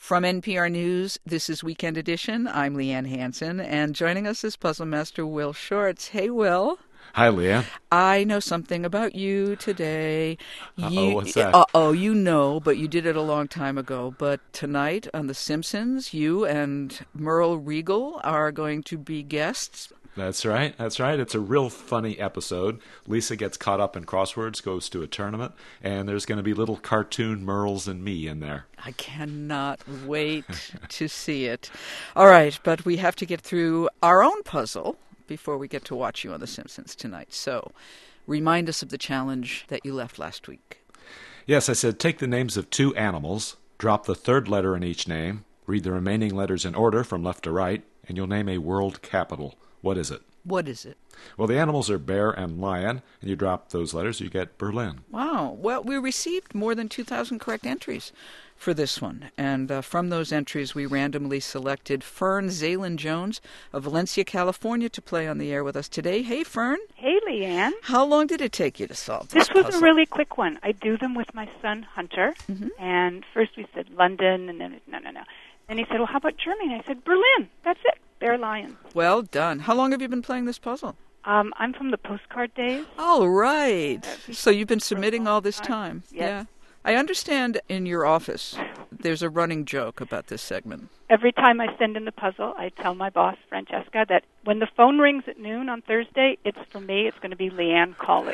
From NPR News, this is Weekend Edition. I'm Leanne Hansen, and joining us is Puzzle Master Will Shortz. Hey, Will. Hi, Leanne. I know something about you today. What's that? You know, but you did it a long time ago. But tonight on The Simpsons, you and Merle Regal are going to be guests. That's right. It's a real funny episode. Lisa gets caught up in crosswords, goes to a tournament, and there's going to be little cartoon Merles and me in there. I cannot wait to see it. All right, but we have to get through our own puzzle before we get to watch you on The Simpsons tonight. So, remind us of the challenge that you left last week. Yes, I said take the names of two animals, drop the third letter in each name, read the remaining letters in order from left to right, and you'll name a world capital. What is it? What is it? Well, the animals are bear and lion, and you drop those letters, you get Berlin. Wow. Well, we received more than 2,000 correct entries for this one. And from those entries, we randomly selected Fern Zalen-Jones of Valencia, California, to play on the air with us today. Hey, Fern. Hey, Leanne. How long did it take you to solve this puzzle? puzzle? A really quick one. I do them with my son, Hunter. Mm-hmm. And first we said London, and then no. Then he said, well, how about Germany? I said, Berlin. That's it. Bear, lion. Well done. How long have you been playing this puzzle? I'm from the postcard days. Oh, right. So you've been submitting all this time. Yes. Yeah. I understand in your office there's a running joke about this segment. Every time I send in the puzzle, I tell my boss, Francesca, that when the phone rings at noon on Thursday, it's for me. It's going to be Leanne calling.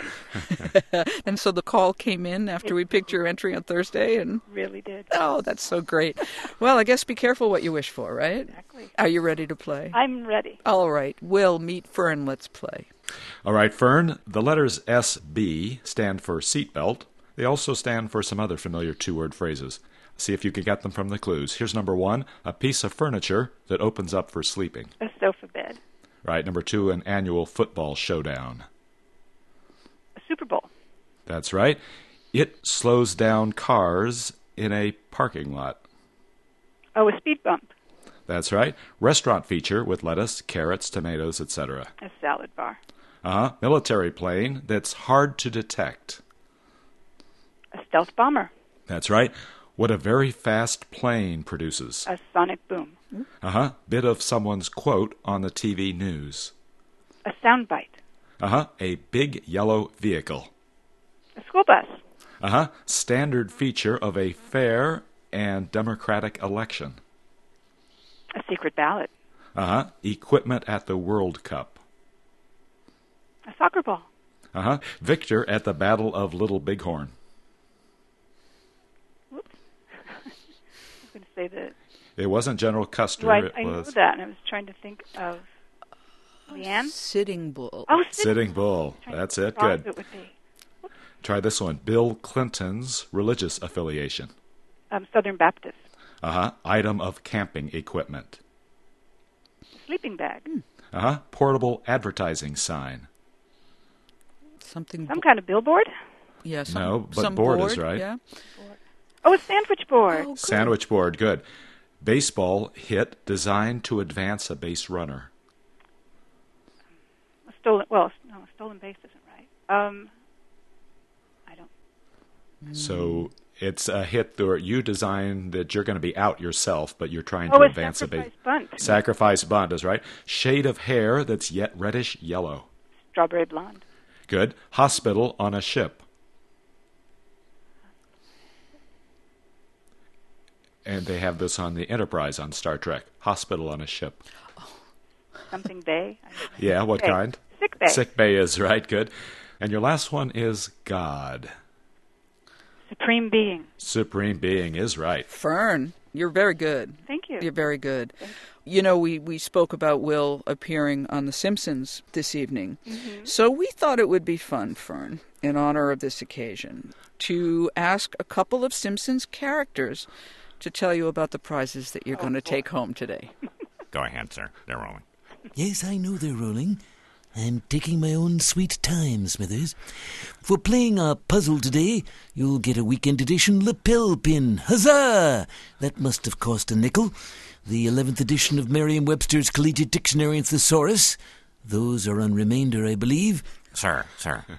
And so the call came in after we picked your entry on Thursday? And really did. Oh, that's so great. Well, I guess be careful what you wish for, right? Exactly. Are you ready to play? I'm ready. All right. Will, meet Fern. Let's play. All right, Fern, the letters SB stand for seatbelt. They also stand for some other familiar two-word phrases. See if you can get them from the clues. Here's number one, a piece of furniture that opens up for sleeping. A sofa bed. Right. Number two, an annual football showdown. A Super Bowl. That's right. It slows down cars in a parking lot. Oh, a speed bump. That's right. Restaurant feature with lettuce, carrots, tomatoes, etc. A salad bar. Military plane that's hard to detect. A stealth bomber. That's right. What a very fast plane produces. A sonic boom. Bit of someone's quote on the TV news. A soundbite. A big yellow vehicle. A school bus. Standard feature of a fair and democratic election. A secret ballot. Equipment at the World Cup. A soccer ball. Victor at the Battle of Little Bighorn. Whoops. I was going to say that. It wasn't General Custer. Right, I knew that, and I was trying to think of Leanne. Sitting Bull. Oh, Sitting Bull. That's it. Good. It would be. Try this one. Bill Clinton's religious affiliation. Southern Baptist. Item of camping equipment. Sleeping bag. Portable advertising sign. Some kind of billboard? Yeah, no, but some board is right. Yeah. Oh, a sandwich board. Oh, sandwich board, good. Baseball hit designed to advance a base runner. A stolen base isn't right. I don't. So it's a hit where you design that you're going to be out yourself, but you're trying to advance a base. Bunt. Sacrifice bunt is right. Shade of hair that's yet reddish yellow. Strawberry blonde. Good. Hospital on a ship. And they have this on the Enterprise on Star Trek. Hospital on a ship. Something bay? Yeah, what kind? Sick bay. Sick bay is right, good. And your last one is God. Supreme being. Supreme being is right. Fern, you're very good. Thank you. You're very good. You know, we spoke about Will appearing on The Simpsons this evening. Mm-hmm. So we thought it would be fun, Fern, in honor of this occasion, to ask a couple of Simpsons characters to tell you about the prizes that you're going to take home today. Go ahead, sir. They're rolling. Yes, I know they're rolling. I'm taking my own sweet time, Smithers. For playing our puzzle today, you'll get a weekend edition lapel pin. Huzzah! That must have cost a nickel. The 11th edition of Merriam-Webster's Collegiate Dictionary and Thesaurus. Those are on remainder, I believe. Sir.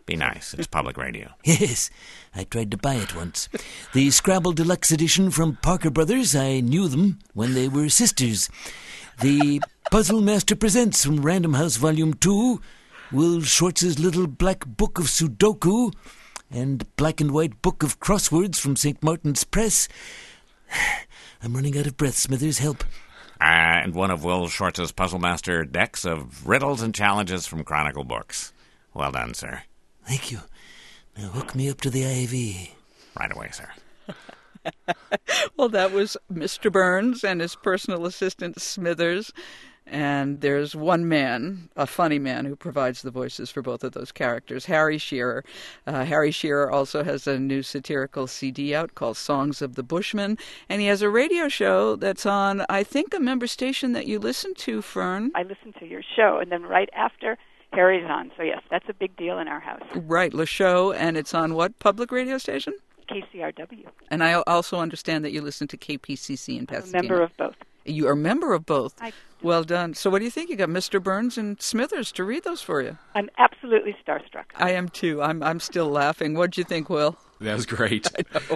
Be nice. It's public radio. Yes, I tried to buy it once. The Scrabble Deluxe Edition from Parker Brothers, I knew them when they were sisters. The Puzzle Master Presents from Random House Volume 2, Will Shortz's Little Black Book of Sudoku, and Black and White Book of Crosswords from St. Martin's Press. I'm running out of breath, Smithers. Help. And one of Will Shortz's Puzzle Master decks of riddles and challenges from Chronicle Books. Well done, sir. Thank you. Now hook me up to the IV. Right away, sir. Well, that was Mr. Burns and his personal assistant, Smithers. And there's one man, a funny man, who provides the voices for both of those characters, Harry Shearer. Harry Shearer also has a new satirical CD out called Songs of the Bushmen. And he has a radio show that's on, I think, a member station that you listen to, Fern. I listen to your show, and then right after, Harry's on. So, yes, that's a big deal in our house. Right, Le Show, and it's on what public radio station? KCRW. And I also understand that you listen to KPCC in Pasadena. I'm a member of both. You are a member of both. I Well done. So what do you think? You got Mr. Burns and Smithers to read those for you. I'm absolutely starstruck. I am too. I'm still laughing. What'd you think, Will? That was great.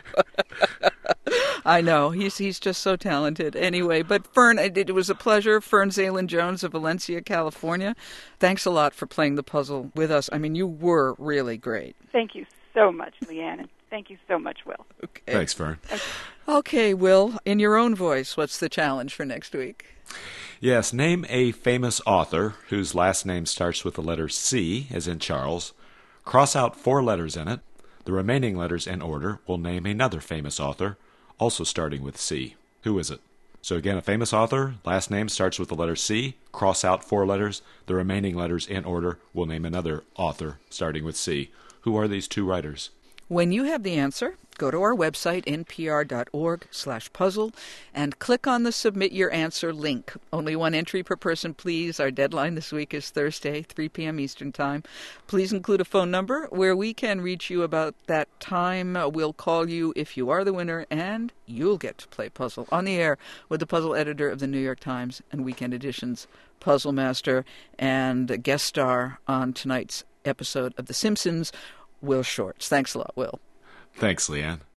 I know. He's just so talented. Anyway, but Fern, it was a pleasure. Fern Zalin Jones of Valencia, California. Thanks a lot for playing the puzzle with us. I mean, you were really great. Thank you so much, Leanne, and thank you so much, Will. Okay. Thanks, Fern. Okay, Will, in your own voice, what's the challenge for next week? Yes, name a famous author whose last name starts with the letter C, as in Charles. Cross out 4 letters in it. The remaining letters in order will name another famous author, also starting with C. Who is it? So again, a famous author, last name starts with the letter C, cross out 4 letters. The remaining letters in order will name another author, starting with C. Who are these 2 writers? When you have the answer, go to our website, npr.org/puzzle, and click on the Submit Your Answer link. Only 1 entry per person, please. Our deadline this week is Thursday, 3 p.m. Eastern Time. Please include a phone number where we can reach you about that time. We'll call you if you are the winner, and you'll get to play puzzle on the air with the puzzle editor of the New York Times and Weekend Edition's Puzzle Master and guest star on tonight's episode of The Simpsons, Will Shortz. Thanks a lot, Will. Thanks, Leanne.